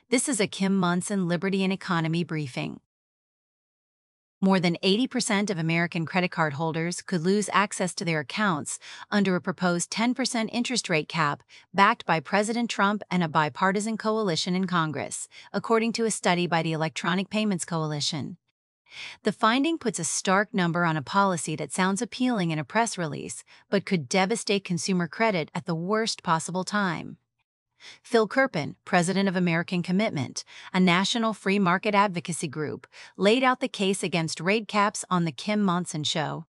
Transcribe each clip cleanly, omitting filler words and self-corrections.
This is a Kim Monson Liberty and Economy briefing. More than 80% of American credit card holders could lose access to their accounts under a proposed 10% interest rate cap backed by President Trump and a bipartisan coalition in Congress, according to a study by the Electronic Payments Coalition. The finding puts a stark number on a policy that sounds appealing in a press release, but could devastate consumer credit at the worst possible time. Phil Kerpen, president of American Commitment, a national free market advocacy group, laid out the case against rate caps on The Kim Monson Show.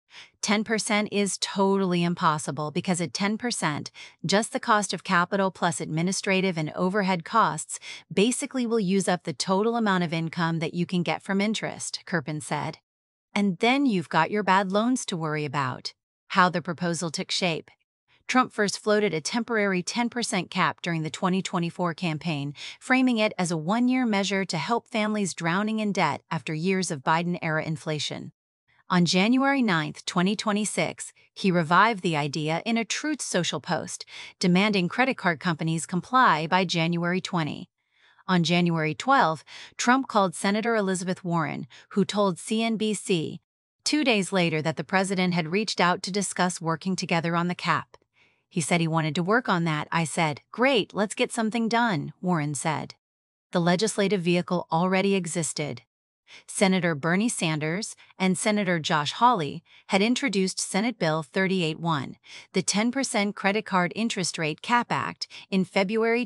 10% is totally impossible because at 10%, just the cost of capital plus administrative and overhead costs basically will use up the total amount of income that you can get from interest, Kerpen said. And then you've got your bad loans to worry about. How the proposal took shape. Trump first floated a temporary 10% cap during the 2024 campaign, framing it as a one-year measure to help families drowning in debt after years of Biden-era inflation. On January 9, 2026, he revived the idea in a Truth Social post, demanding credit card companies comply by January 20. On January 12, Trump called Senator Elizabeth Warren, who told CNBC 2 days later that the president had reached out to discuss working together on the cap. He said he wanted to work on that. I said, "Great, let's get something done," Warren said. The legislative vehicle already existed. Senator Bernie Sanders and Senator Josh Hawley had introduced Senate Bill 38-1, the 10% Credit Card Interest Rate Cap Act, in February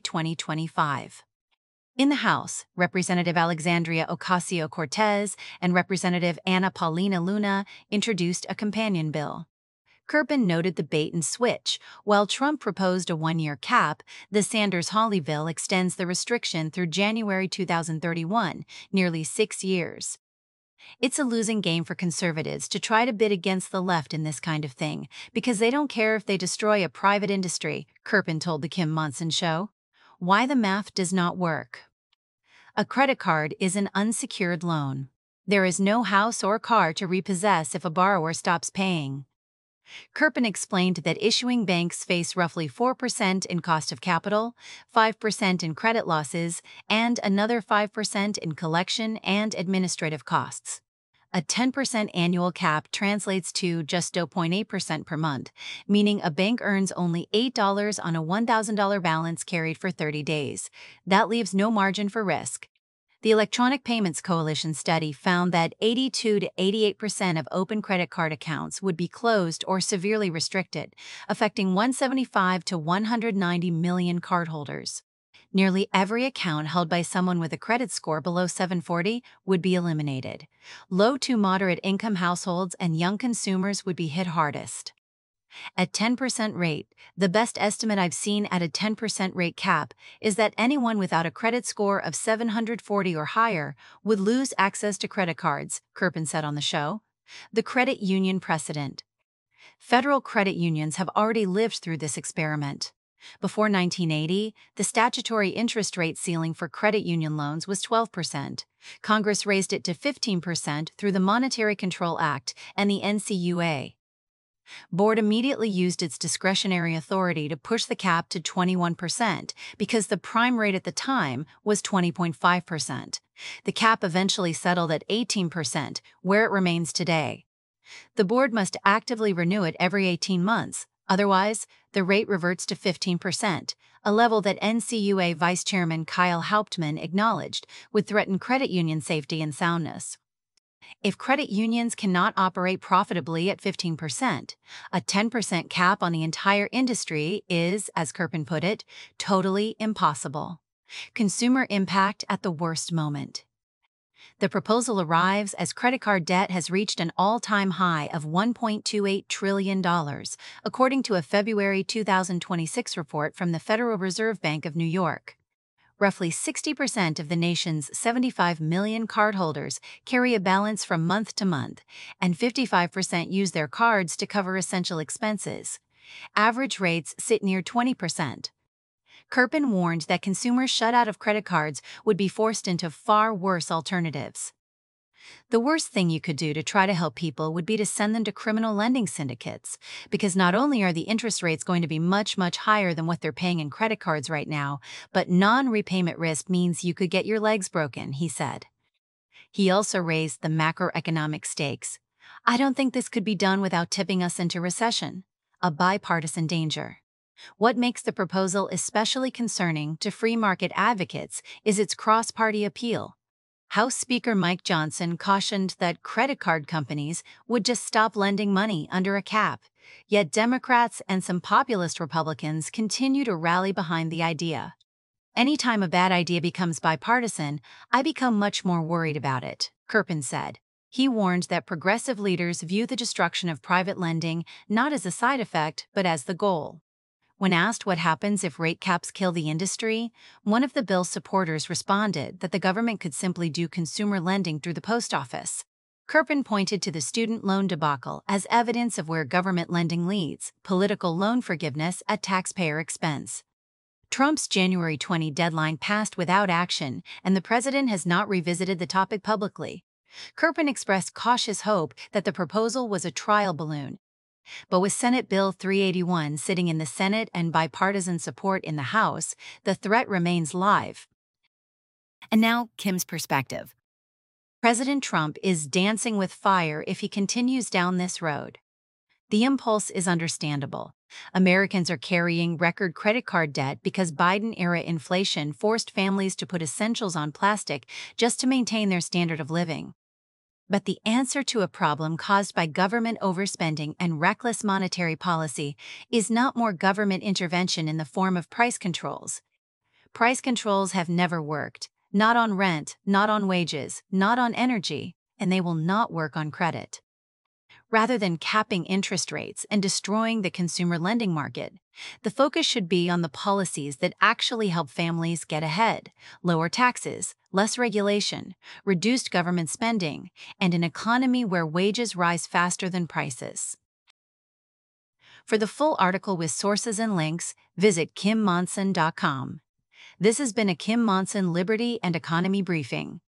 2025. In the House, Representative Alexandria Ocasio-Cortez and Representative Anna Paulina Luna introduced a companion bill. Kerpen noted the bait and switch. While Trump proposed a one-year cap, the Sanders-Hawley bill extends the restriction through January 2031, nearly 6 years. It's a losing game for conservatives to try to bid against the left in this kind of thing, because they don't care if they destroy a private industry, Kerpen told The Kim Monson Show. Why the math does not work. A credit card is an unsecured loan. There is no house or car to repossess if a borrower stops paying. Kerpen explained that issuing banks face roughly 4% in cost of capital, 5% in credit losses, and another 5% in collection and administrative costs. A 10% annual cap translates to just 0.8% per month, meaning a bank earns only $8 on a $1,000 balance carried for 30 days. That leaves no margin for risk. The Electronic Payments Coalition study found that 82 to 88% of open credit card accounts would be closed or severely restricted, affecting 175 to 190 million cardholders. Nearly every account held by someone with a credit score below 740 would be eliminated. Low to moderate income households and young consumers would be hit hardest. At 10% rate, the best estimate I've seen at a 10% rate cap is that anyone without a credit score of 740 or higher would lose access to credit cards, Kerpen said on the show. The credit union precedent. Federal credit unions have already lived through this experiment. Before 1980, the statutory interest rate ceiling for credit union loans was 12%. Congress raised it to 15% through the Monetary Control Act and the NCUA. Board immediately used its discretionary authority to push the cap to 21% because the prime rate at the time was 20.5%. The cap eventually settled at 18%, where it remains today. The board must actively renew it every 18 months, otherwise, the rate reverts to 15%, a level that NCUA Vice Chairman Kyle Hauptman acknowledged would threaten credit union safety and soundness. If credit unions cannot operate profitably at 15%, a 10% cap on the entire industry is, as Kerpen put it, totally impossible. Consumer impact at the worst moment. The proposal arrives as credit card debt has reached an all-time high of $1.28 trillion, according to a February 2026 report from the Federal Reserve Bank of New York. Roughly 60% of the nation's 75 million cardholders carry a balance from month to month, and 55% use their cards to cover essential expenses. Average rates sit near 20%. Kerpen warned that consumers shut out of credit cards would be forced into far worse alternatives. The worst thing you could do to try to help people would be to send them to criminal lending syndicates, because not only are the interest rates going to be much, much higher than what they're paying in credit cards right now, but non-repayment risk means you could get your legs broken, he said. He also raised the macroeconomic stakes. I don't think this could be done without tipping us into recession, a bipartisan danger. What makes the proposal especially concerning to free market advocates is its cross-party appeal. House Speaker Mike Johnson cautioned that credit card companies would just stop lending money under a cap, yet Democrats and some populist Republicans continue to rally behind the idea. Anytime a bad idea becomes bipartisan, I become much more worried about it, Kirpin said. He warned that progressive leaders view the destruction of private lending not as a side effect but as the goal. When asked what happens if rate caps kill the industry, one of the bill's supporters responded that the government could simply do consumer lending through the post office. Kirpin pointed to the student loan debacle as evidence of where government lending leads: political loan forgiveness at taxpayer expense. Trump's January 20 deadline passed without action, and the president has not revisited the topic publicly. Kirpin expressed cautious hope that the proposal was a trial balloon. But with Senate Bill 381 sitting in the Senate and bipartisan support in the House, the threat remains live. And now, Kim's perspective. President Trump is dancing with fire if he continues down this road. The impulse is understandable. Americans are carrying record credit card debt because Biden-era inflation forced families to put essentials on plastic just to maintain their standard of living. But the answer to a problem caused by government overspending and reckless monetary policy is not more government intervention in the form of price controls. Price controls have never worked, not on rent, not on wages, not on energy, and they will not work on credit. Rather than capping interest rates and destroying the consumer lending market, the focus should be on the policies that actually help families get ahead: lower taxes, less regulation, reduced government spending, and an economy where wages rise faster than prices. For the full article with sources and links, visit kimmonson.com. This has been a Kim Monson Liberty and Economy Briefing.